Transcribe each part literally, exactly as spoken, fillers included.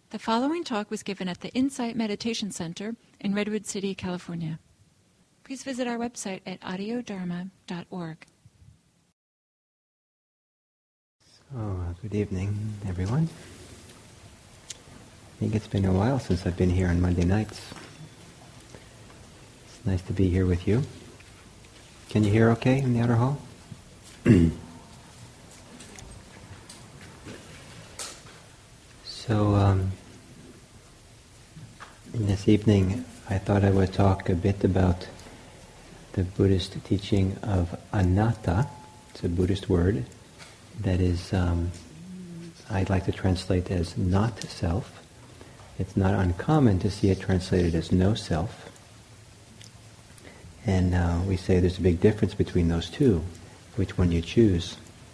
The following talk was given at the Insight Meditation Center in Redwood City, California. Please visit our website at audio dharma dot org. So, uh, good evening, everyone. I think it's been a while since I've been here on Monday nights. It's nice to be here with you. Can you hear okay in the outer hall? So, um, this evening I thought I would talk a bit about the Buddhist teaching of anatta. It's a Buddhist word that is, um, I'd like to translate as not self. It's not uncommon to see it translated as no self. And uh, we say there's a big difference between those two, which one you choose.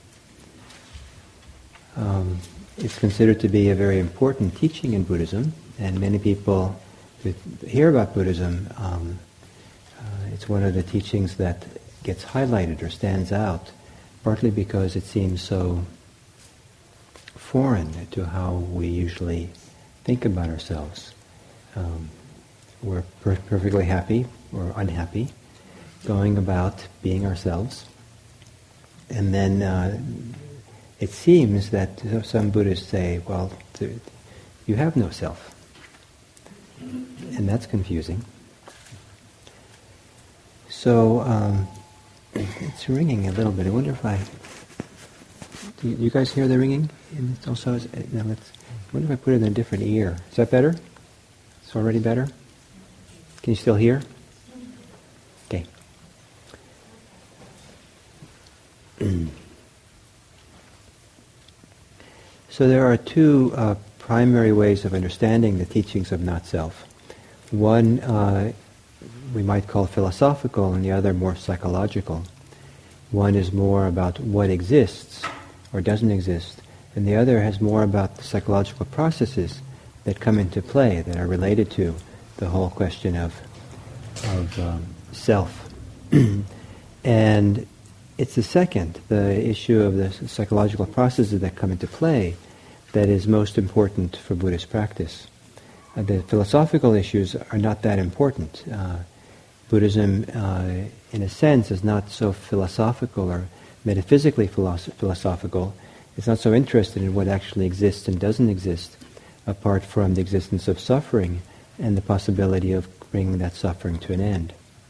Um, it's considered to be a very important teaching in Buddhism, and many people who hear about Buddhism, um, uh, it's one of the teachings that gets highlighted or stands out, partly because it seems so foreign to how we usually think about ourselves. Um, we're per- perfectly happy or unhappy, going about being ourselves, and then uh, it seems that some Buddhists say, well, th- you have no self. And that's confusing. So, um, it's ringing a little bit. I wonder if I... Do you, you guys hear the ringing? And it's also, no, let's, I wonder if I put it in a different ear. Is that better? It's already better? Can you still hear? Okay. So there are two uh, primary ways of understanding the teachings of not-self. One uh, we might call philosophical, and the other more psychological. One is more about what exists or doesn't exist, and the other has more about the psychological processes that come into play, that are related to the whole question of, of um, self. And it's the second, the issue of the psychological processes that come into play, that is most important for Buddhist practice. Uh, the philosophical issues are not that important. Uh, Buddhism, uh, in a sense, is not so philosophical or metaphysically philosoph- philosophical. It's not so interested in what actually exists and doesn't exist, apart from the existence of suffering and the possibility of bringing that suffering to an end.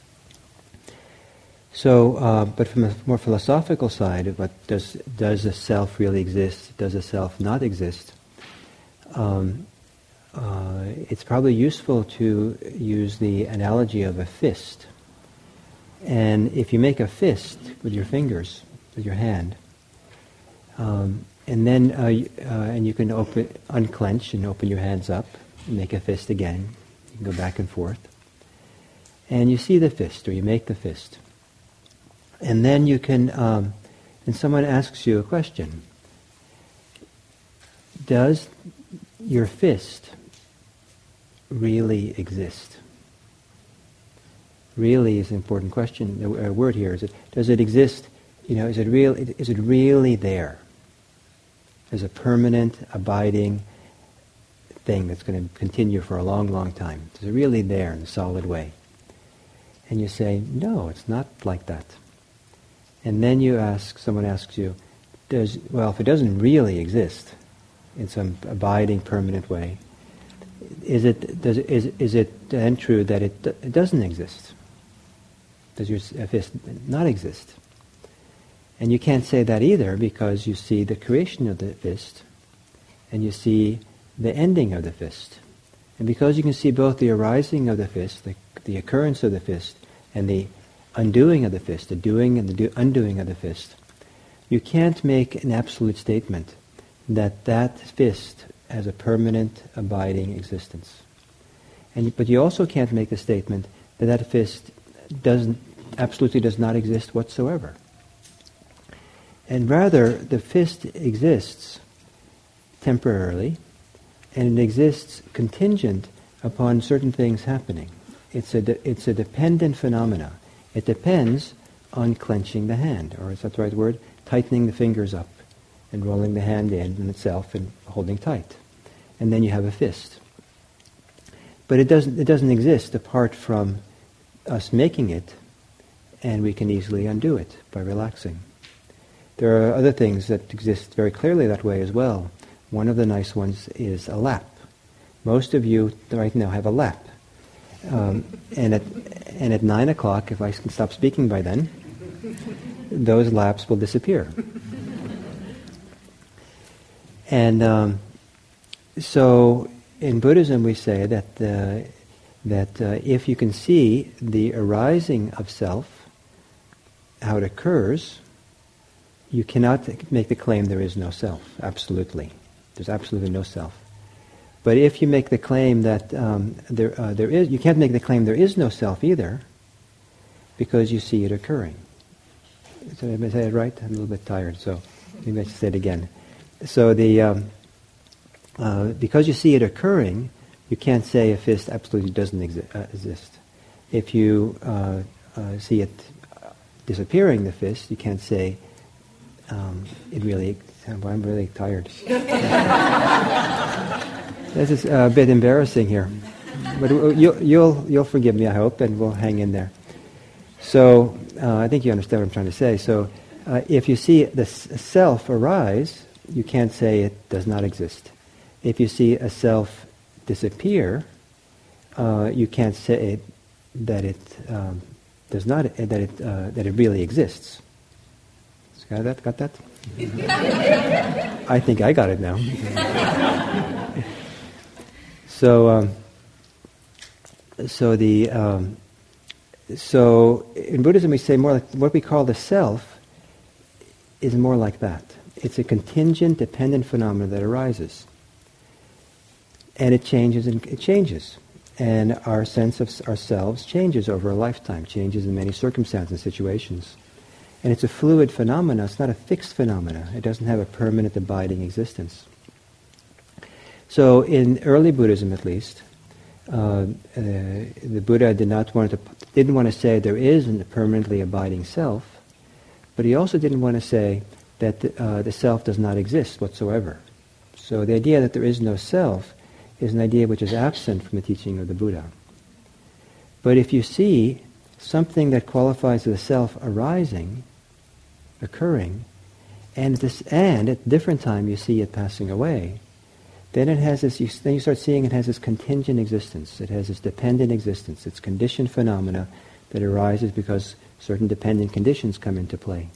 So, uh, but from a more philosophical side, what does does a self really exist? Does a self not exist? Um, uh, it's probably useful to use the analogy of a fist. And if you make a fist with your fingers, with your hand, um, and then uh, uh, and you can open, unclench and open your hands up, and make a fist again. You can go back and forth, and you see the fist, or you make the fist. And then you can, um, and someone asks you a question. Does your fist really exist? Really is an important question. The word here is: it, does it exist? You know, is it real? Is it really there? As a permanent, abiding thing that's going to continue for a long, long time? Is it really there in a solid way? And you say, no, it's not like that. And then you ask, someone asks you, does, well, if it doesn't really exist in some abiding, permanent way, is it, does, is, is it then true that it, it doesn't exist? Does your fist not exist? And you can't say that either, because you see the creation of the fist, and you see the ending of the fist. And because you can see both the arising of the fist, the, the occurrence of the fist, and the undoing of the fist, the doing and the do- undoing of the fist, you can't make an absolute statement that that fist has a permanent, abiding existence. And but you also can't make the statement that that fist doesn't, absolutely does not exist whatsoever. And rather, the fist exists temporarily, and it exists contingent upon certain things happening. It's a de- it's a dependent phenomena. It depends on clenching the hand, or is that the right word? Tightening the fingers up and rolling the hand in in itself and holding tight. and then you have a fist. But it doesn't, it doesn't exist apart from us making it, and we can easily undo it by relaxing. There are other things that exist very clearly that way as well. One of the nice ones is a lap. Most of you right now have a lap. Um, and at and at nine o'clock, if I can stop speaking by then, those laps will disappear. And um, so in Buddhism we say that uh, that uh, if you can see the arising of self, how it occurs, you cannot make the claim there is no self. Absolutely. There's absolutely no self. But if you make the claim that um, there uh, there is, you can't make the claim there is no self either, because you see it occurring. Did I say it right? I'm a little bit tired, so maybe I should say it again. So the um, uh, because you see it occurring, you can't say a fist absolutely doesn't exi- uh, exist. If you uh, uh, see it disappearing, the fist, you can't say um, it really. I'm really tired. This is a bit embarrassing here, but you'll you'll you'll forgive me, I hope, and we'll hang in there. So uh, I think you understand what I'm trying to say. So uh, if you see the self arise, you can't say it does not exist. If you see a self disappear, uh, you can't say that it um, does not that it uh, that it really exists. Got that? Got that? I think I got it now. so, um, so the um, so in Buddhism we say more like what we call the self is more like that. It's a contingent, dependent phenomenon that arises, and it changes and it changes, and our sense of ourselves changes over a lifetime, changes in many circumstances and situations. And it's a fluid phenomena, it's not a fixed phenomena. It doesn't have a permanent abiding existence. So in early Buddhism at least, uh, uh, the Buddha did not want to, didn't want to say there is a permanently abiding self, but he also didn't want to say that the, uh, the self does not exist whatsoever. So the idea that there is no self is an idea which is absent from the teaching of the Buddha. But if you see something that qualifies as a self arising, occurring, and at this and at a different time you see it passing away, then it has this. You, then you start seeing it has this contingent existence. It has this dependent existence. It's conditioned phenomena that arises because certain dependent conditions come into play.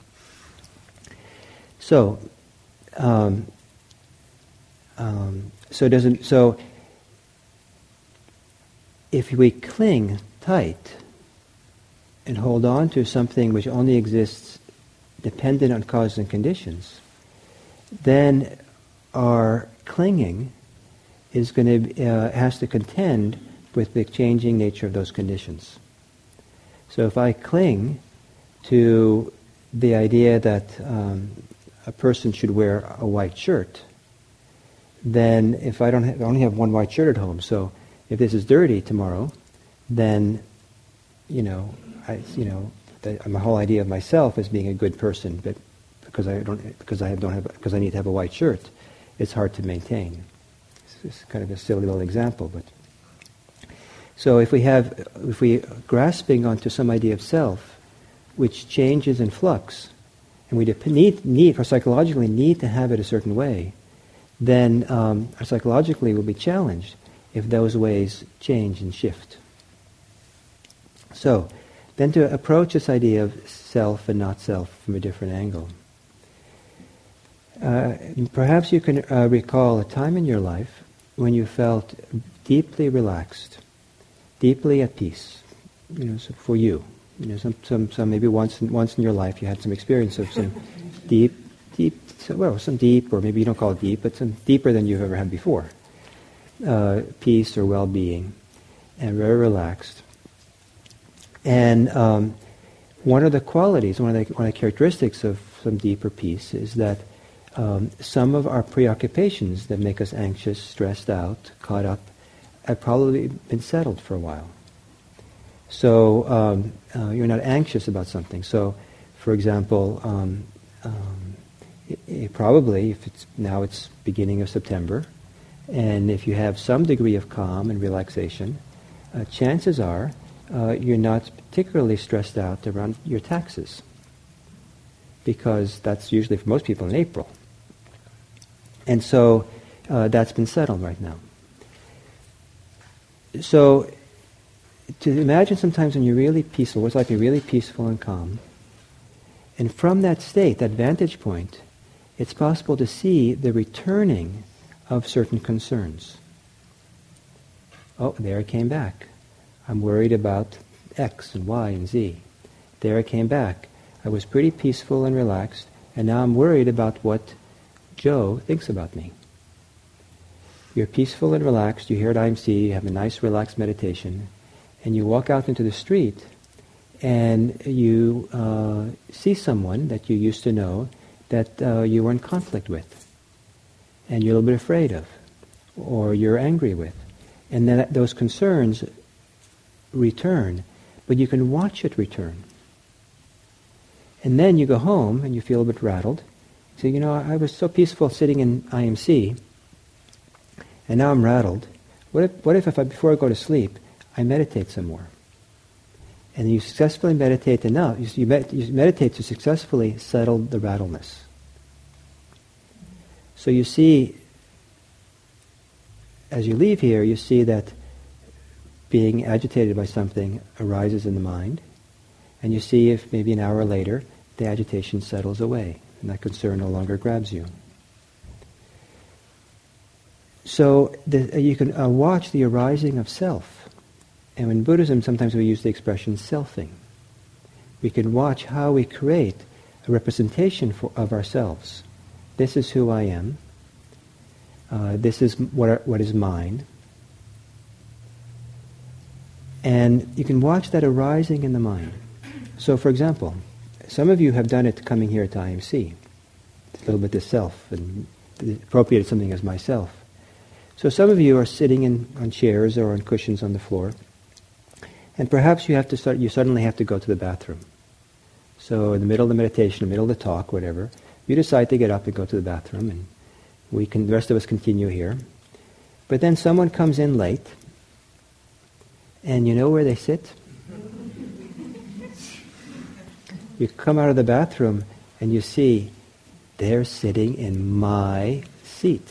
So, um, um, so doesn't so. If we cling tight and hold on to something which only exists dependent on causes and conditions, then our clinging is going to uh, has to contend with the changing nature of those conditions. So if I cling to the idea that um, a person should wear a white shirt, then if I don't have, I only have one white shirt at home, so if this is dirty tomorrow, then you know. I, you know, the, my whole idea of myself as being a good person, but because I don't, because I don't have, because I need to have a white shirt, it's hard to maintain. It's, it's kind of a silly little example, but so if we have, if we are grasping onto some idea of self, which changes in flux, and we dep- need, need, or psychologically need to have it a certain way, then um, our psychologically will be challenged if those ways change and shift. So. Then to approach this idea of self and not self from a different angle. Uh, perhaps you can uh, recall a time in your life when you felt deeply relaxed, deeply at peace. You know, so for you, you know, some, some, some maybe once, in, once in your life you had some experience of some deep, deep, well, some deep, or maybe you don't call it deep, but some deeper than you've ever had before, uh, peace or well-being, and very relaxed. And um, one of the qualities, one of the, one of the characteristics of some deeper peace is that um, some of our preoccupations that make us anxious, stressed out, caught up, have probably been settled for a while. So um, uh, you're not anxious about something. So, for example, um, um, it, it probably, if it's now it's beginning of September, And if you have some degree of calm and relaxation, uh, chances are uh, you're not particularly stressed out around your taxes, because that's usually for most people in April. And so uh, that's been settled right now. So to imagine sometimes when you're really peaceful, what's like being really peaceful and calm, and from that state, that vantage point, it's possible to see the returning of certain concerns. Oh, there it came back. I'm worried about X and Y and Z. There it came back. I was pretty peaceful and relaxed, and now I'm worried about what Joe thinks about me. You're peaceful and relaxed, you hear at I M C, you have a nice relaxed meditation, and you walk out into the street, and you uh, see someone that you used to know that uh, you were in conflict with, and you're a little bit afraid of, or you're angry with. And then those concerns return, but you can watch it return. And then you go home and you feel a bit rattled. You say, you know, I was so peaceful sitting in I M C, and now I'm rattled. What if, what if, if I, before I go to sleep, I meditate some more? And you successfully meditate enough, you, you, med- you meditate to successfully settle the rattleness. So you see, as you leave here, you see that being agitated by something arises in the mind, and you see if maybe an hour later the agitation settles away, and that concern no longer grabs you. So the, uh, you can uh, watch the arising of self. And in Buddhism, sometimes we use the expression selfing. We can watch how we create a representation for, of ourselves. This is who I am. Uh, this is what, are, what is mine. And you can watch that arising in the mind. So, for example, some of you have done it coming here to I M C. It's a little bit the self, and appropriated something as myself. So some of you are sitting in, on chairs or on cushions on the floor, and perhaps you have to start. You suddenly have to go to the bathroom. So in the middle of the meditation, in the middle of the talk, whatever, you decide to get up and go to the bathroom, and we can. The rest of us continue here. But then someone comes in late, and you know where they sit? You come out of the bathroom, and you see they're sitting in my seat.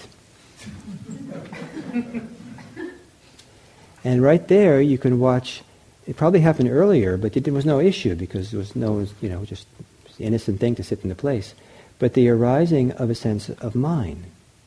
And right there, you can watch. It probably happened earlier, but it, there was no issue because there was no, you know, just an innocent thing to sit in the place. But the arising of a sense of mine.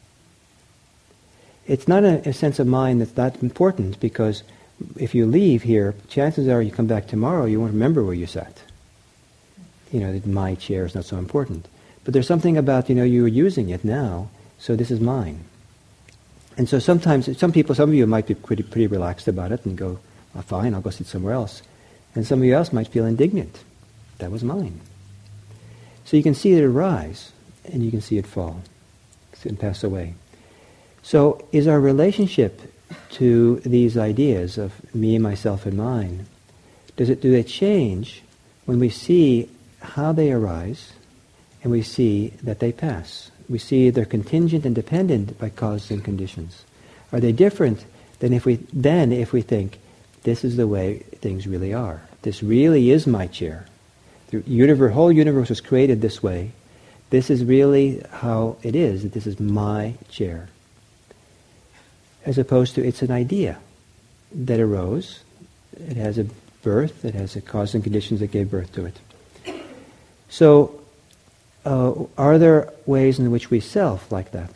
It's not a, a sense of mind that's that important, because if you leave here, chances are you come back tomorrow, you won't remember where you sat. You know, that my chair is not so important. But there's something about, you know, you're using it now, so this is mine. And so sometimes, some people, some of you might be pretty, pretty relaxed about it and go, oh, fine, I'll go sit somewhere else. And some of you else might feel indignant. That was mine. So you can see it arise, and you can see it fall and pass away. So is our relationship to these ideas of me, myself, and mine, does it, do they change when we see how they arise and we see that they pass? We see they're contingent and dependent by causes and conditions. Are they different than if we then if we think this is the way things really are? This really is my chair. The universe, whole universe was created this way. This is really how it is. That this is my chair. As opposed to it's an idea that arose. It has a birth. It has a cause and conditions that gave birth to it. So. Uh, are there ways in which we self like that?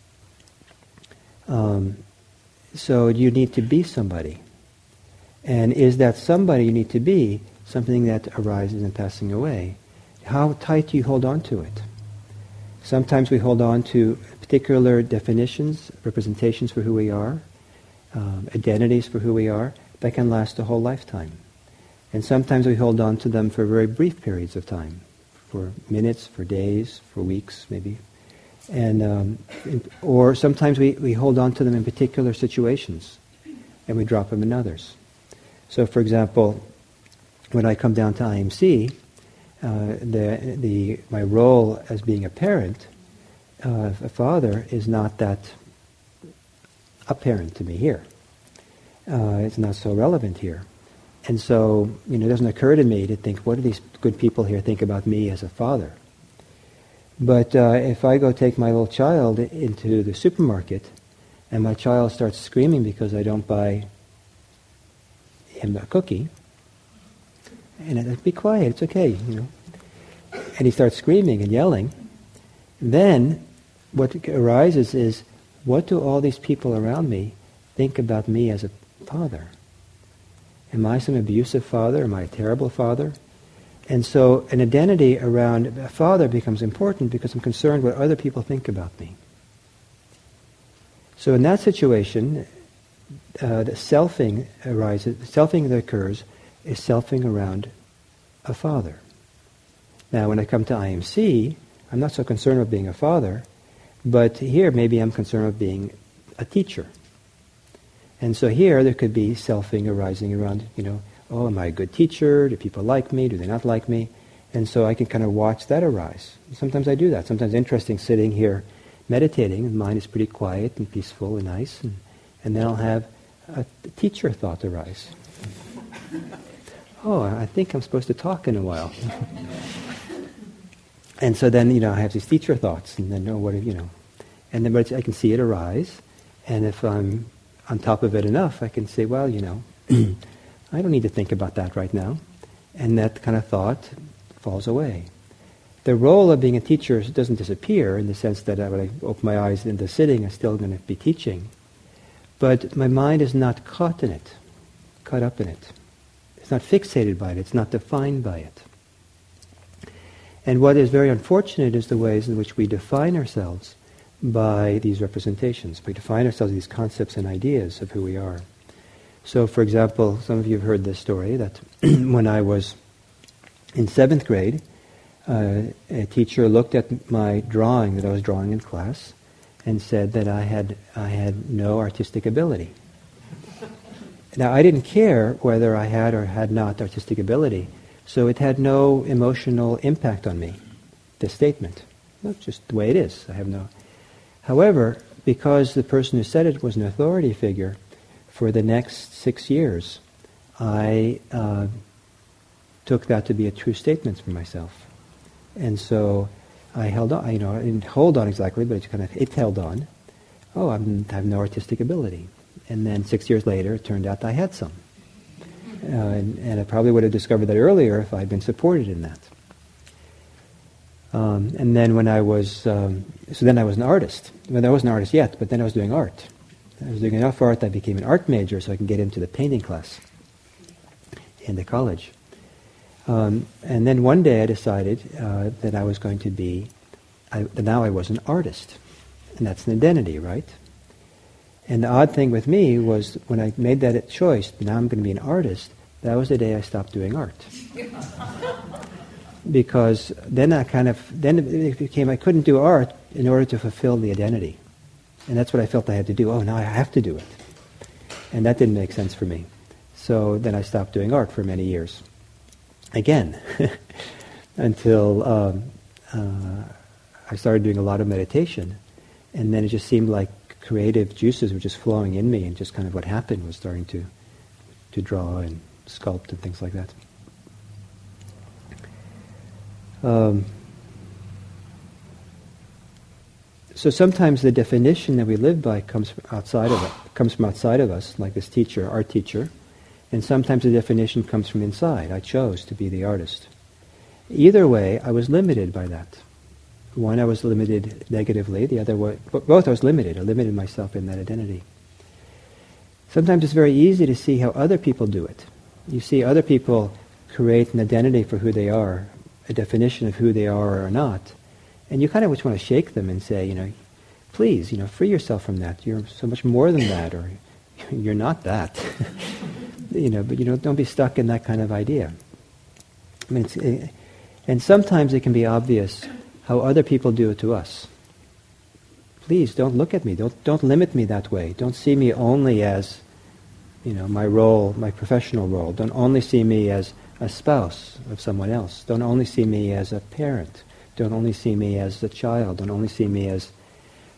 Um, so you need to be somebody. And is that somebody you need to be something that arises and passing away? How tight do you hold on to it? Sometimes we hold on to particular definitions, representations for who we are, um, identities for who we are, that can last a whole lifetime. And sometimes we hold on to them for very brief periods of time. For minutes, for days, for weeks, maybe. And um, or sometimes we, we hold on to them in particular situations, and we drop them in others. So, for example, when I come down to I M C, uh, the the my role as being a parent, uh, a father, is not that apparent to me here. Uh, it's not so relevant here. And so, you know, it doesn't occur to me to think, what do these good people here think about me as a father? But uh, if I go take my little child into the supermarket and my child starts screaming because I don't buy him a cookie, and I be quiet, it's okay, you know. And he starts screaming and yelling, then what arises is, what do all these people around me think about me as a father? Am I some abusive father? Am I a terrible father? And so an identity around a father becomes important because I'm concerned what other people think about me. So in that situation, uh, the selfing arises, the selfing that occurs is selfing around a father. Now when I come to I M C, I'm not so concerned with being a father, but here maybe I'm concerned with being a teacher. And so here there could be selfing arising around, you know, oh, am I a good teacher? Do people like me? Do they not like me? And so I can kind of watch that arise. Sometimes I do that. Sometimes it's interesting sitting here meditating, and the mind is pretty quiet and peaceful and nice, and, and then I'll have a teacher thought arise. Oh, I think I'm supposed to talk in a while. And so then, you know, I have these teacher thoughts, and then, oh, what, you know, and then but I can see it arise, and if I'm on top of it enough, I can say, well, you know, I don't need to think about that right now. And that kind of thought falls away. The role of being a teacher doesn't disappear in the sense that when I open my eyes into sitting, I'm still going to be teaching. But my mind is not caught in it, caught up in it. It's not fixated by it. It's not defined by it. And what is very unfortunate is the ways in which we define ourselves by these representations. We define ourselves by these concepts and ideas of who we are. So, for example, some of you have heard this story, that when I was in seventh grade, uh, a teacher looked at my drawing that I was drawing in class and said that I had I had no artistic ability. Now, I didn't care whether I had or had not artistic ability, so it had no emotional impact on me, this statement. That's just the way it is. I have no... However, because the person who said it was an authority figure, for the next six years, I uh, took that to be a true statement for myself. And so I held on, you know, I didn't hold on exactly, but it kind of, it held on. Oh, I'm, I have no artistic ability. And then six years later, it turned out I had some. Uh, and, and I probably would have discovered that earlier if I'd been supported in that. Um, and then when I was, um, so then I was an artist. Well, I wasn't an artist yet, but then I was doing art. I was doing enough art that I became an art major so I could get into the painting class in the college. Um, and then one day I decided uh, that I was going to be, I, that now I was an artist. And that's an identity, right? And the odd thing with me was when I made that choice, now I'm going to be an artist, that was the day I stopped doing art. Because then I kind of, then it became, I couldn't do art in order to fulfill the identity. And that's what I felt I had to do. Oh, now I have to do it. And that didn't make sense for me. So then I stopped doing art for many years. Again. Until um, uh, I started doing a lot of meditation. And then it just seemed like creative juices were just flowing in me, and just kind of what happened was starting to, to draw and sculpt and things like that. Um, so sometimes the definition that we live by comes from outside of it, comes from outside of us, like this teacher, our teacher, and sometimes the definition comes from inside. I chose to be the artist. Either way, I was limited by that. One, I was limited negatively. The other way, both I was limited. I limited myself in that identity. Sometimes it's very easy to see how other people do it. You see other people create an identity for who they are, a definition of who they are or are not, and you kind of just want to shake them and say, you know, please, you know, free yourself from that. You're so much more than that, or you're not that. You know, but you know, don't be stuck in that kind of idea. I mean, it's, it, and sometimes it can be obvious how other people do it to us. Please don't look at me. Don't don't limit me that way. Don't see me only as, you know, my role, my professional role. Don't only see me as a spouse of someone else. Don't only see me as a parent. Don't only see me as a child. Don't only see me as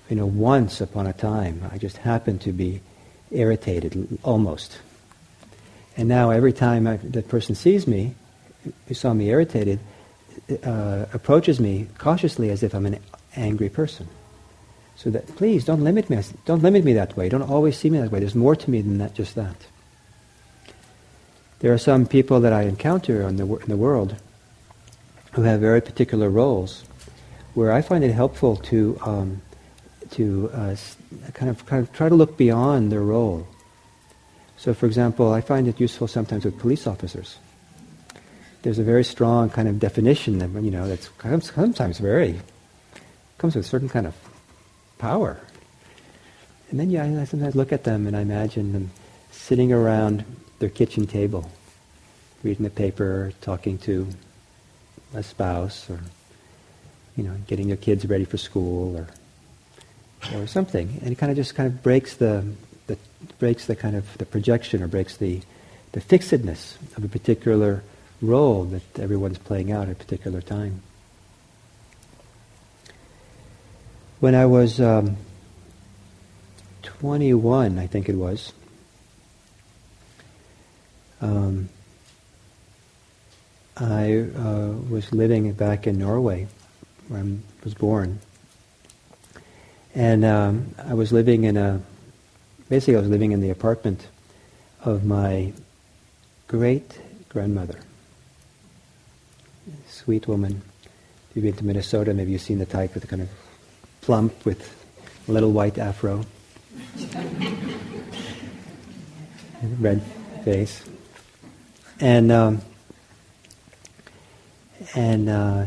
you know, once upon a time, I just happened to be irritated, almost. And now every time I, the person sees me, who saw me irritated, uh, approaches me cautiously as if I'm an angry person. So that, please, don't limit me. Don't limit me that way. Don't always see me that way. There's more to me than that, just that. There are some people that I encounter in the, in the world who have very particular roles, where I find it helpful to um, to uh, kind of kind of try to look beyond their role. So, for example, I find it useful sometimes with police officers. There's a very strong kind of definition that, you know, that's kind of sometimes very comes with a certain kind of power. And then, yeah, I sometimes look at them and I imagine them sitting around their kitchen table, reading the paper, talking to a spouse, or, you know, getting their kids ready for school, or or something. And it kind of just kind of breaks the, the breaks the kind of the projection, or breaks the the fixedness of a particular role that everyone's playing out at a particular time. When I was um, twenty-one, I think it was, um, I uh, was living back in Norway, where I was born. And um, I was living in a, basically I was living in the apartment of my great-grandmother. Sweet woman. If you've been to Minnesota, maybe you've seen the type with the kind of plump with a little white afro. Red face. And um, and uh,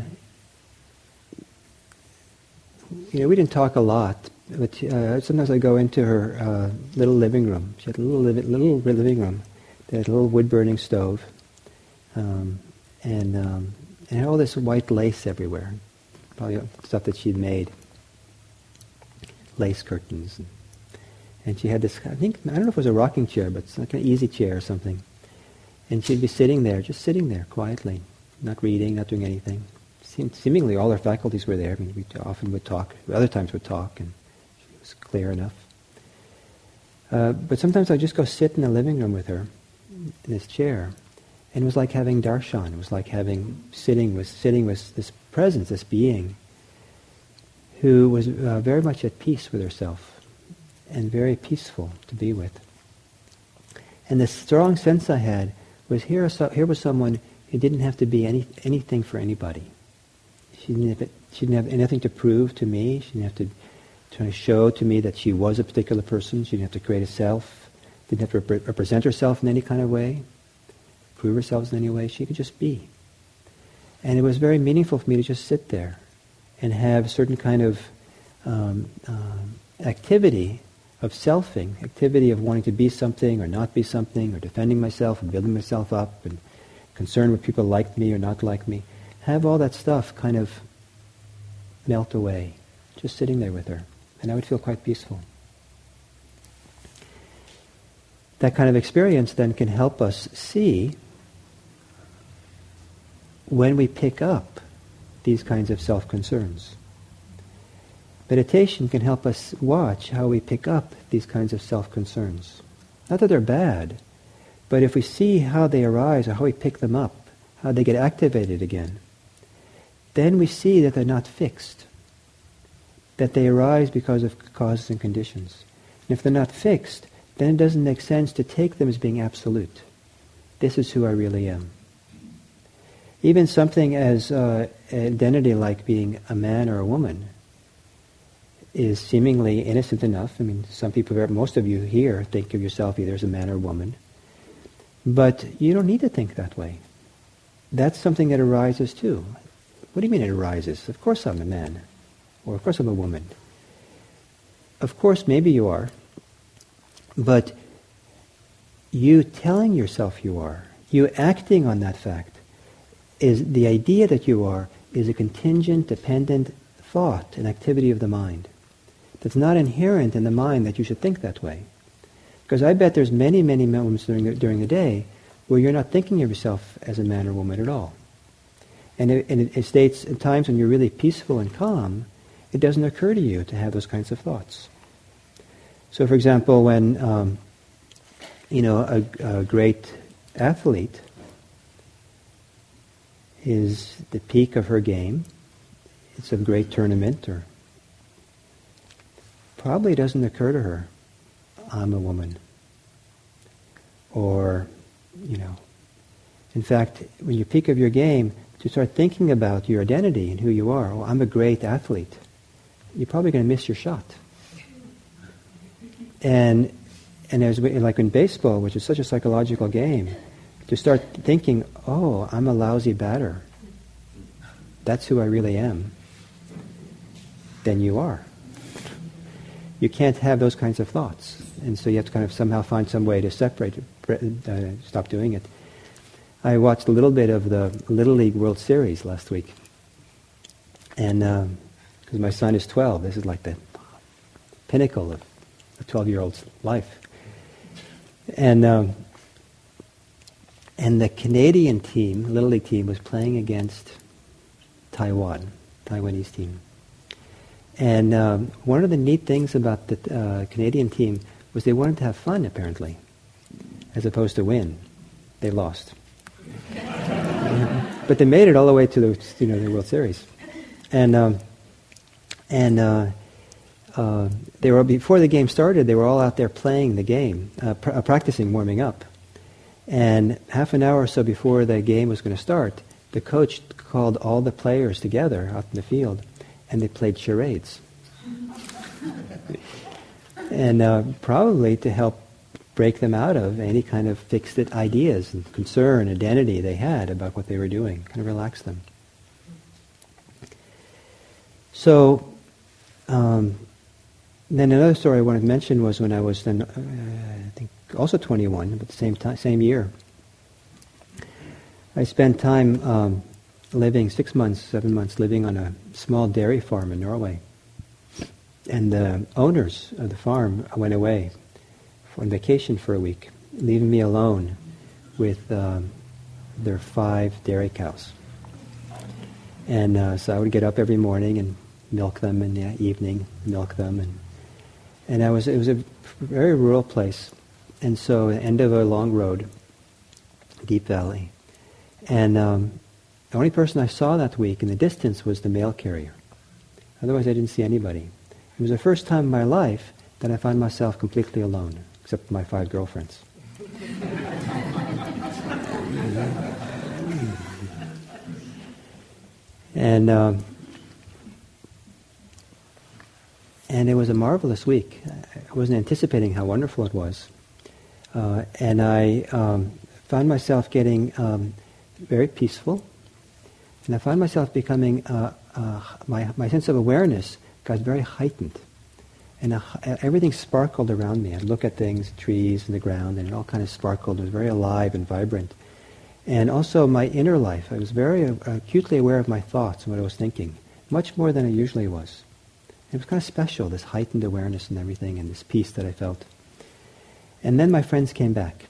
you know, we didn't talk a lot, but uh, sometimes I go into her uh, little living room. She had a little li- little living room. They had a little wood-burning stove, um, and um, and had all this white lace everywhere, probably stuff that she'd made. Lace curtains, and, and she had this, I think, I don't know if it was a rocking chair, but it's like an easy chair or something. And she'd be sitting there, just sitting there quietly, not reading, not doing anything. Seem, seemingly all her faculties were there. I mean, we often would talk, other times would talk, and she was clear enough. Uh, but sometimes I'd just go sit in the living room with her, in this chair, and it was like having darshan. It was like having, sitting with, sitting with this presence, this being, who was uh, very much at peace with herself and very peaceful to be with. And the strong sense I had was here, here was someone who didn't have to be any, anything for anybody. She didn't, have, she didn't have anything to prove to me. She didn't have to try to show to me that she was a particular person. She didn't have to create a self. Didn't have to rep- represent herself in any kind of way, prove herself in any way. She could just be. And it was very meaningful for me to just sit there and have certain kind of um, um, activity of selfing, activity of wanting to be something or not be something, or defending myself and building myself up, and concerned with people like me or not like me. Have all that stuff kind of melt away, just sitting there with her. And I would feel quite peaceful. That kind of experience then can help us see when we pick up these kinds of self-concerns. Meditation can help us watch how we pick up these kinds of self-concerns. Not that they're bad, but if we see how they arise or how we pick them up, how they get activated again, then we see that they're not fixed, that they arise because of causes and conditions. And if they're not fixed, then it doesn't make sense to take them as being absolute. This is who I really am. Even something as uh, identity like being a man or a woman is seemingly innocent enough. I mean, some people, most of you here, think of yourself either as a man or a woman. But you don't need to think that way. That's something that arises too. What do you mean it arises? Of course I'm a man. Or of course I'm a woman. Of course maybe you are. But you telling yourself you are, you acting on that fact, is the idea that you are is a contingent, dependent thought, an activity of the mind. That's not inherent in the mind that you should think that way. Because I bet there's many, many moments during the, during the day where you're not thinking of yourself as a man or woman at all. And it, and it states at times when you're really peaceful and calm, it doesn't occur to you to have those kinds of thoughts. So, for example, when um, you know a, a great athlete is the peak of her game, it's a great tournament, or probably doesn't occur to her, I'm a woman. Or, you know, in fact, when you peak of your game, to start thinking about your identity and who you are. Oh, I'm a great athlete. You're probably going to miss your shot. And and there's like in baseball, which is such a psychological game, to start thinking, oh, I'm a lousy batter. That's who I really am. Then you are. You can't have those kinds of thoughts. And so you have to kind of somehow find some way to separate it, uh, stop doing it. I watched a little bit of the Little League World Series last week. And because um, my son is twelve, this is like the pinnacle of a twelve-year-old's life. And um, and the Canadian team, Little League team, was playing against Taiwan, Taiwanese team. And um, one of the neat things about the uh, Canadian team was they wanted to have fun, apparently, as opposed to win. They lost. But they made it all the way to the you know the World Series, and um, and uh, uh, they were before the game started. They were all out there playing the game, uh, pr- uh, practicing, warming up. And half an hour or so before the game was going to start, the coach called all the players together out in the field, and they played charades, and uh, probably to help break them out of any kind of fixed ideas and concern, identity they had about what they were doing, kind of relax them. So, um, then another story I wanted to mention was when I was then, uh, I think, also twenty-one, but the same time, same year. I spent time um, living six months, seven months, living on a small dairy farm in Norway, and the owners of the farm went away on vacation for a week, leaving me alone with um, their five dairy cows. And uh, so I would get up every morning and milk them, in the evening milk them, and and I was it was a very rural place, and so the end of a long road, deep valley, and um, the only person I saw that week in the distance was the mail carrier. Otherwise, I didn't see anybody. It was the first time in my life that I found myself completely alone, except for my five girlfriends. and um, and it was a marvelous week. I wasn't anticipating how wonderful it was, uh, and I um, found myself getting um, very peaceful, and I found myself becoming uh, uh, my my sense of awareness got very heightened. And uh, everything sparkled around me. I'd look at things, trees and the ground, and it all kind of sparkled. It was very alive and vibrant. And also my inner life. I was very uh, acutely aware of my thoughts and what I was thinking, much more than I usually was. It was kind of special, this heightened awareness and everything, and this peace that I felt. And then my friends came back.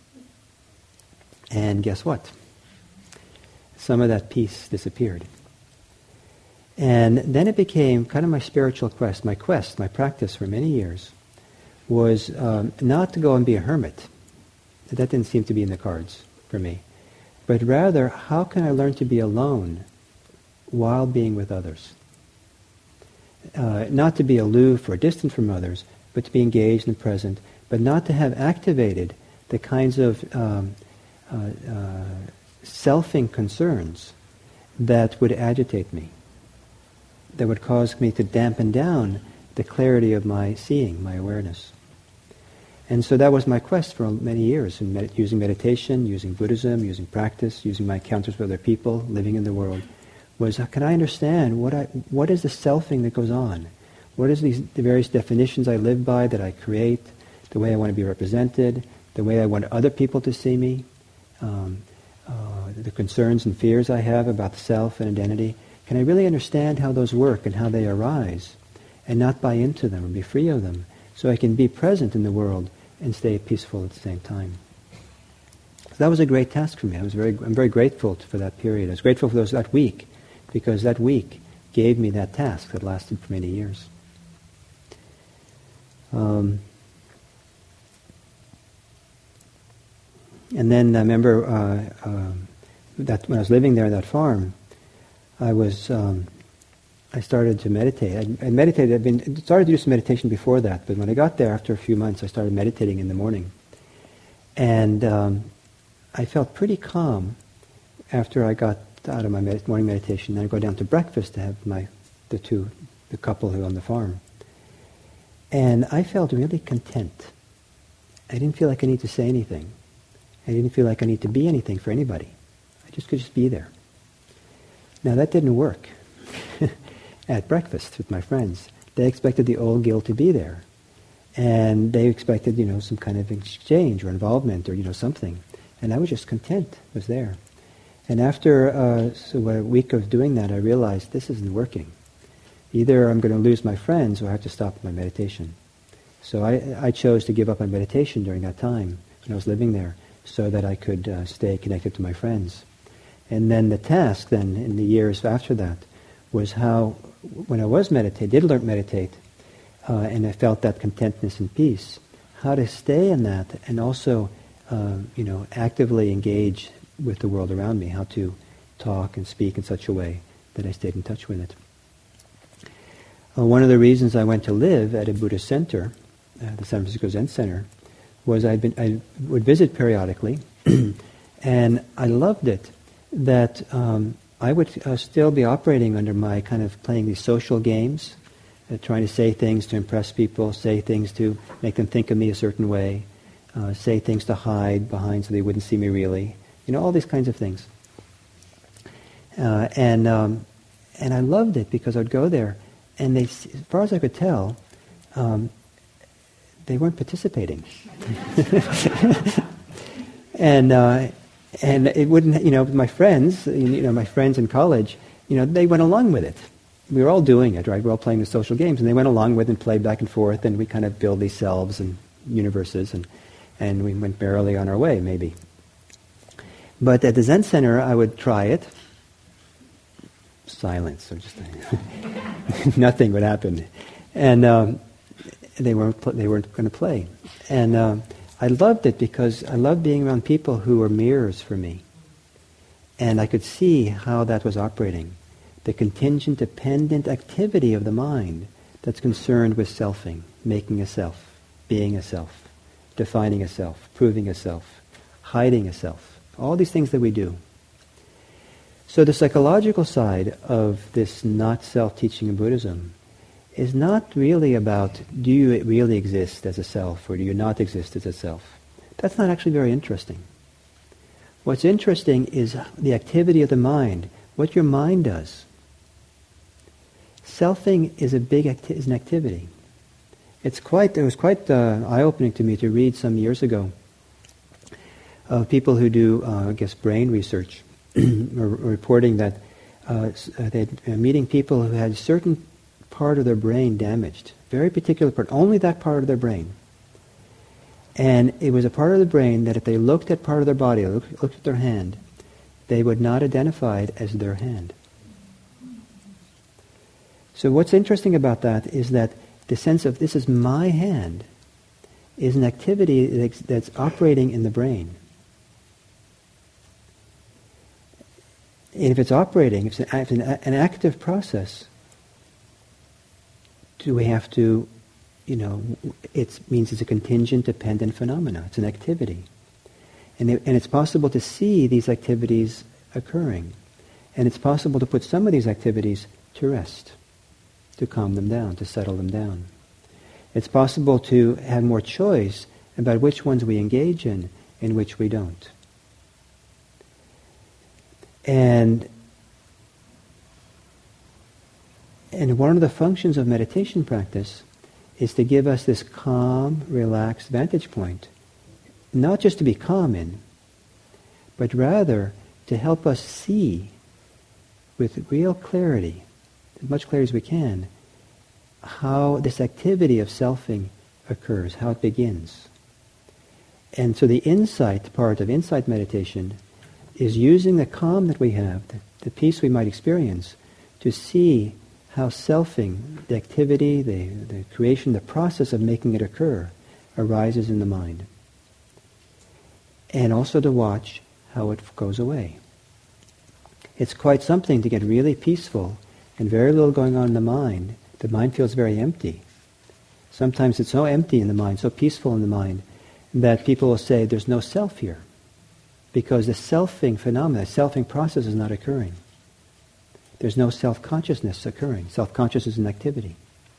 And guess what? Some of that peace disappeared. And then it became kind of my spiritual quest, my quest, my practice for many years, was um, not to go and be a hermit. That didn't seem to be in the cards for me. But rather, how can I learn to be alone while being with others? Uh, not to be aloof or distant from others, but to be engaged and present, but not to have activated the kinds of um, uh, uh, selfing concerns that would agitate me, that would cause me to dampen down the clarity of my seeing, my awareness. And so that was my quest for many years, in med- using meditation, using Buddhism, using practice, using my encounters with other people, living in the world, was uh, can I understand what I what is the selfing that goes on? What is these the various definitions I live by, that I create, the way I want to be represented, the way I want other people to see me, um, uh, the concerns and fears I have about the self and identity. Can I really understand how those work and how they arise, and not buy into them or be free of them, so I can be present in the world and stay peaceful at the same time? So that was a great task for me. I was very, I'm very grateful for that period. I was grateful for those that week, because that week gave me that task that lasted for many years. Um, and then I remember uh, uh, that when I was living there on that farm, I was um, I started to meditate. I, I meditated. I'd been started to do some meditation before that, but when I got there after a few months, I started meditating in the morning, and um, I felt pretty calm after I got out of my med- morning meditation. Then I go down to breakfast to have my the two the couple who on the farm, and I felt really content. I didn't feel like I need to say anything. I didn't feel like I need to be anything for anybody. I just could just be there. Now that didn't work at breakfast with my friends. They expected the old Gil to be there. And they expected, you know, some kind of exchange or involvement or, you know, something. And I was just content, was there. And after uh, so a week of doing that, I realized this isn't working. Either I'm going to lose my friends or I have to stop my meditation. So I, I chose to give up my meditation during that time when I was living there so that I could uh, stay connected to my friends. And then the task then in the years after that was how, when I was meditating, did learn to meditate, uh, and I felt that contentness and peace, how to stay in that and also, uh, you know, actively engage with the world around me, how to talk and speak in such a way that I stayed in touch with it. Uh, one of the reasons I went to live at a Buddhist center, uh, the San Francisco Zen Center, was I'd been, I would visit periodically, and I loved it. That um, I would uh, still be operating under my kind of playing these social games, uh, trying to say things to impress people, say things to make them think of me a certain way, uh, say things to hide behind so they wouldn't see me really, you know, all these kinds of things. Uh, and um, and I loved it because I'd go there, and they, as far as I could tell, um, they weren't participating. and. Uh, And it wouldn't, you know, my friends, you know, my friends in college, you know, they went along with it. We were all doing it, right? We were all playing the social games, and they went along with it and played back and forth, and we kind of build these selves and universes, and, and we went merrily on our way, maybe. But at the Zen Center, I would try it. Silence, or just nothing would happen, and um, they weren't they weren't going to play, and. Um, I loved it because I loved being around people who were mirrors for me. And I could see how that was operating. The contingent dependent activity of the mind that's concerned with selfing, making a self, being a self, defining a self, proving a self, hiding a self. All these things that we do. So the psychological side of this not self-teaching in Buddhism is not really about, do you really exist as a self or do you not exist as a self? That's not actually very interesting. What's interesting is the activity of the mind, what your mind does. Selfing is a big acti- is an activity. It's quite, it was quite uh, eye-opening to me to read some years ago of people who do, uh, I guess, brain research, reporting that uh, they're meeting people who had certain part of their brain damaged, very particular part, only that part of their brain. And it was a part of the brain that if they looked at part of their body, looked, looked at their hand, they would not identify it as their hand. So what's interesting about that is that the sense of this is my hand is an activity that's, that's operating in the brain. And if it's operating, if it's an, if it's an, an active process, do we have to, you know, it means it's a contingent dependent phenomena. It's an activity. And, it, and it's possible to see these activities occurring. And it's possible to put some of these activities to rest, to calm them down, to settle them down. It's possible to have more choice about which ones we engage in and which we don't. And And one of the functions of meditation practice is to give us this calm, relaxed vantage point. Not just to be calm in, but rather to help us see with real clarity, as much clarity as we can, how this activity of selfing occurs, how it begins. And so the insight part of insight meditation is using the calm that we have, the, the peace we might experience, to see how selfing, the activity, the, the creation, the process of making it occur, arises in the mind. And also to watch how it goes away. It's quite something to get really peaceful and very little going on in the mind. The mind feels very empty. Sometimes it's so empty in the mind, so peaceful in the mind, that people will say there's no self here. Because the selfing phenomena, the selfing process is not occurring. There's no self-consciousness occurring. Self-consciousness is an activity.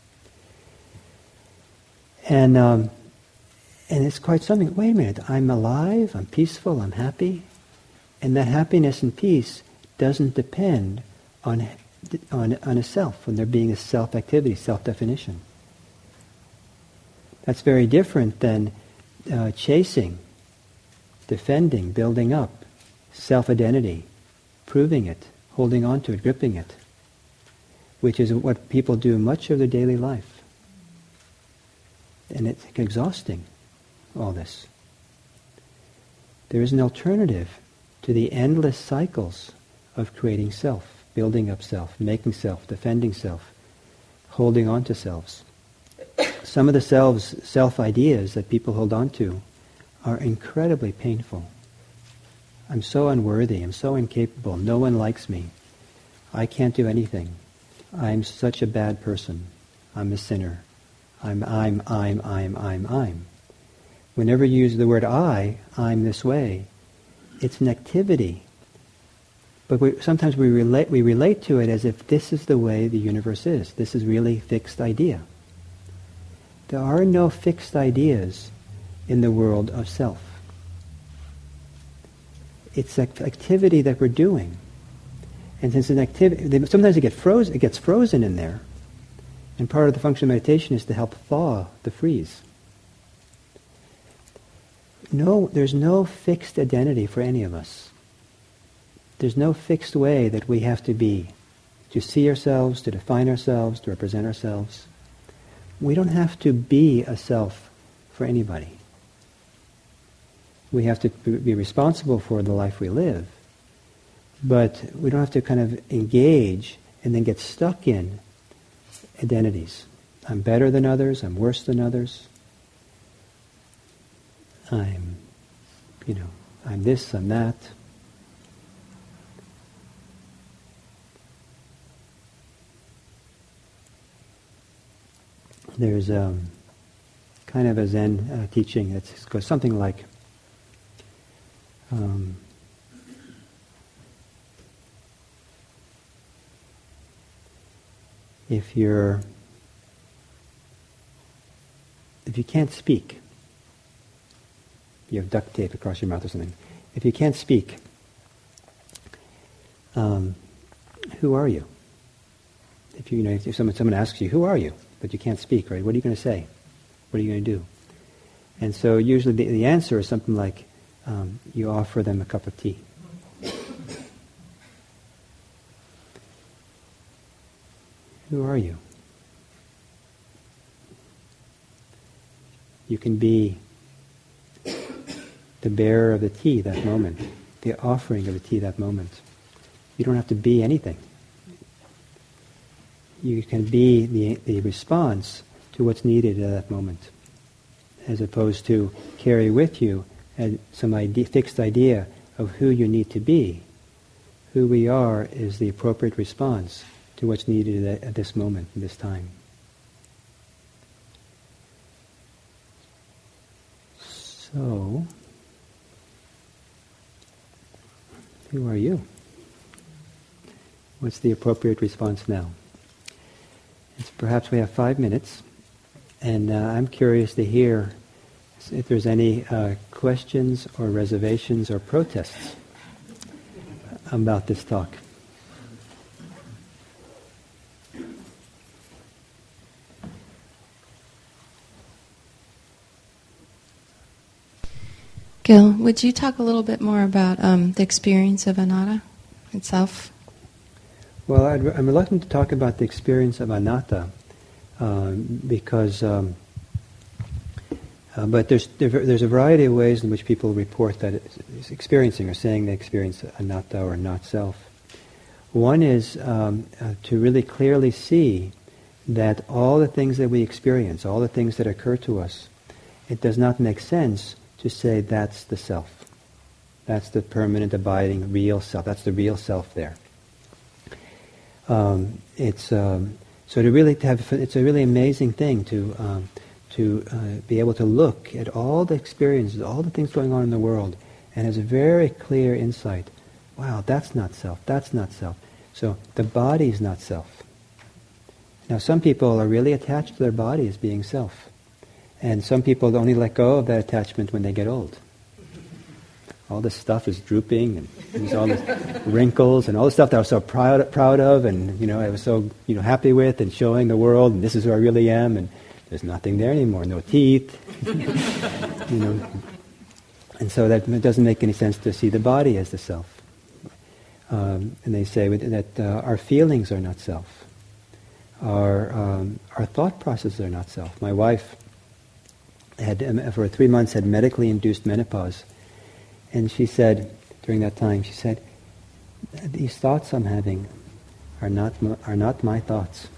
And um, and it's quite something. Wait a minute, I'm alive, I'm peaceful, I'm happy. And that happiness and peace doesn't depend on, on, on a self, when there being a self-activity, self-definition. That's very different than uh, chasing, defending, building up, self-identity, proving it, holding on to it, gripping it, which is what people do much of their daily life. And it's exhausting, all this. There is an alternative to the endless cycles of creating self, building up self, making self, defending self, holding on to selves. Some of the selves, self-ideas that people hold on to are incredibly painful. I'm so unworthy, I'm so incapable, no one likes me, I can't do anything, I'm such a bad person, I'm a sinner, I'm, I'm, I'm, I'm, I'm, I'm. Whenever you use the word I, I'm this way, it's an activity. But we, sometimes we relate, we relate to it as if this is the way the universe is. This is really a fixed idea. There are no fixed ideas in the world of self. It's an activity that we're doing. And since an activity, sometimes it gets frozen, it gets frozen in there. And part of the function of meditation is to help thaw the freeze. No, there's no fixed identity for any of us. There's no fixed way that we have to be, to see ourselves, to define ourselves, to represent ourselves. We don't have to be a self for anybody. We have to be responsible for the life we live, but we don't have to kind of engage and then get stuck in identities. I'm better than others, I'm worse than others. I'm, you know, I'm this, I'm that. There's um, kind of a Zen uh, teaching that goes something like, um, if you're, if you can't speak, you have duct tape across your mouth or something. If you can't speak, um, who are you? If you, you know, if someone someone asks you, who are you? But you can't speak, right? What are you going to say? What are you going to do? And so usually the, the answer is something like, um, you offer them a cup of tea. Who are you? You can be the bearer of the tea that moment, the offering of the tea that moment. You don't have to be anything. You can be the, the response to what's needed at that moment, as opposed to carry with you some idea, fixed idea of who you need to be. Who we are is the appropriate response to what's needed at, at this moment, at this time. So, who are you? What's the appropriate response now? It's perhaps we have five minutes, and uh, I'm curious to hear if there's any uh, questions or reservations or protests about this talk. Gil, would you talk a little bit more about um, the experience of anatta itself? Well, I'd, I'm reluctant to talk about the experience of anatta uh, because, um, uh, but there's there's a variety of ways in which people report that it's experiencing or saying they experience anatta or not self. One is um, uh, to really clearly see that all the things that we experience, all the things that occur to us, it does not make sense to say that's the self. That's the permanent, abiding, real self. That's the real self there. Um, it's um, so to really to have. It's a really amazing thing to um, to uh, be able to look at all the experiences, all the things going on in the world, and has a very clear insight. Wow, that's not self. That's not self. So the body is not self. Now, some people are really attached to their body as being self, and some people only let go of that attachment when they get old. All this stuff is drooping, and there's all these wrinkles, and all the stuff that I was so proud proud of, and you know I was so you know happy with, and showing the world, and this is who I really am, and there's nothing there anymore, no teeth, you know, and so that it doesn't make any sense to see the body as the self. Um, and they say that uh, our feelings are not self, our um, our thought processes are not self. My wife had um, for three months had medically induced menopause. And she said, during that time, she said, these thoughts I'm having are not my, are not my thoughts.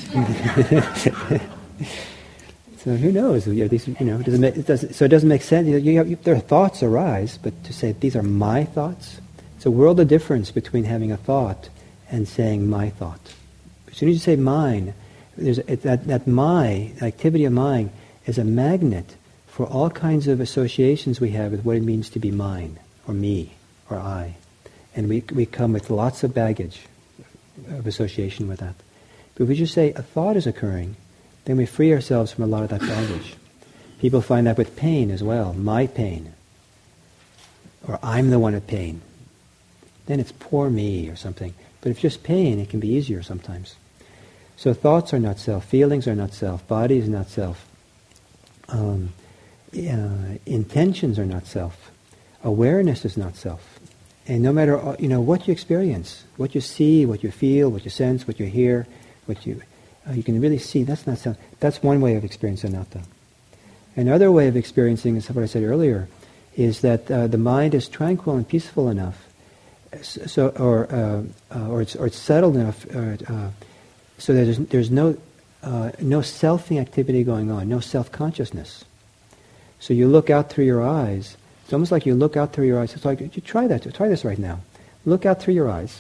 So who knows? You know, these, you know, it doesn't make, it doesn't, so it doesn't make sense. You, you have, you, their thoughts arise, but to say these are my thoughts, it's a world of difference between having a thought and saying my thought. As soon as you say mine, there's it, that that my activity of mind is a magnet for all kinds of associations we have with what it means to be mine, or me, or I. And we we come with lots of baggage of association with that. But if we just say a thought is occurring, then we free ourselves from a lot of that baggage. People find that with pain as well, my pain, or I'm the one with pain. Then it's poor me or something. But if just pain, it can be easier sometimes. So thoughts are not self, feelings are not self, body is not self. Um, Uh, intentions are not self. Awareness is not self. And no matter uh, you know what you experience, what you see, what you feel, what you sense, what you hear, what you uh, you can really see, that's not self. That's one way of experiencing anatta. Another way of experiencing, is what I said earlier, is that uh, the mind is tranquil and peaceful enough, so or uh, uh, or it's or it's settled enough, uh, uh, so that there's there's no uh, no selfing activity going on, no self-consciousness. So you look out through your eyes. It's almost like you look out through your eyes. It's like, you try that. Try this right now. Look out through your eyes.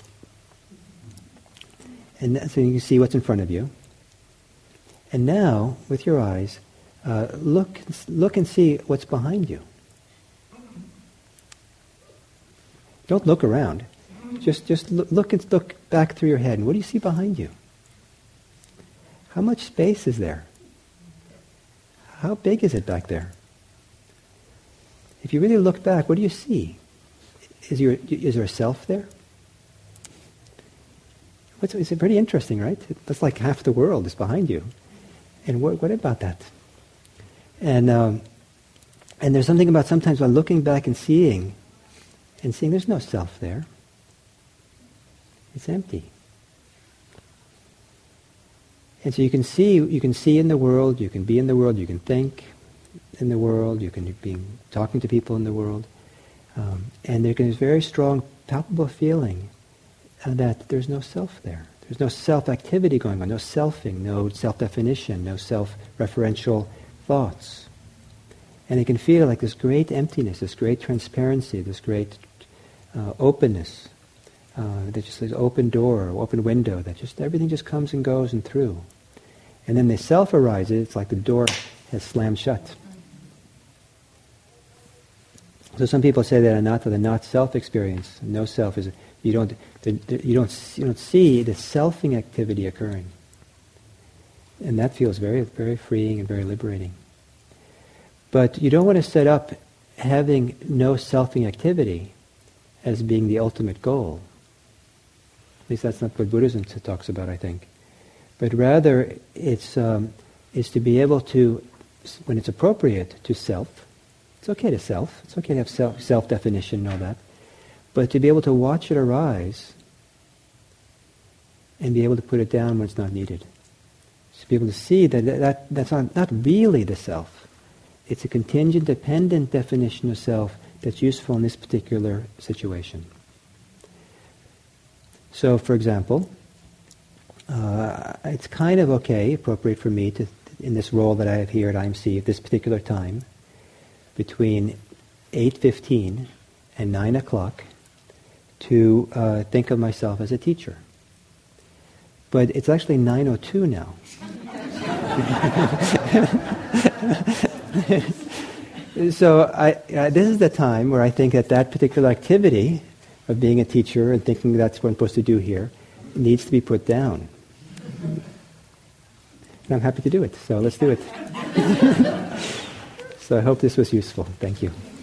And that, so you can see what's in front of you. And now, with your eyes, uh, look, look and see what's behind you. Don't look around. Just, just look, look and look back through your head. And what do you see behind you? How much space is there? How big is it back there? If you really look back, what do you see? Is, your, is there a self there? What's, it's pretty interesting, right? That's like half the world is behind you. And what, what about that? And um, and there's something about sometimes by looking back and seeing, and seeing there's no self there. It's empty. And so you can see, you can see in the world, you can be in the world, you can think in the world, you can be talking to people in the world, um, and there's a very strong, palpable feeling uh, that there's no self there. There's no self-activity going on, no selfing, no self-definition, no self-referential thoughts. And it can feel like this great emptiness, this great transparency, this great uh, openness, uh, that just this open door, open window, that just everything just comes and goes and through. And then the self arises, it's like the door has slammed shut. So some people say that anatta, the not self experience, no self is you don't the, the, you don't you don't see the selfing activity occurring, and that feels very very freeing and very liberating. But you don't want to set up having no selfing activity as being the ultimate goal. At least that's not what Buddhism talks about, I think. But rather, it's um, is to be able to, when it's appropriate, to self. It's okay to self. It's okay to have self, self-definition and all that. But to be able to watch it arise and be able to put it down when it's not needed. To be able to see that, that that's not, not really the self. It's a contingent, dependent definition of self that's useful in this particular situation. So, for example, uh, it's kind of okay, appropriate for me to, in this role that I have here at I M C at this particular time, between eight fifteen and nine o'clock, to uh, think of myself as a teacher. But it's actually nine oh two now. So I, uh, this is the time where I think that that particular activity of being a teacher and thinking that's what I'm supposed to do here needs to be put down. And I'm happy to do it, so let's do it. So I hope this was useful. Thank you.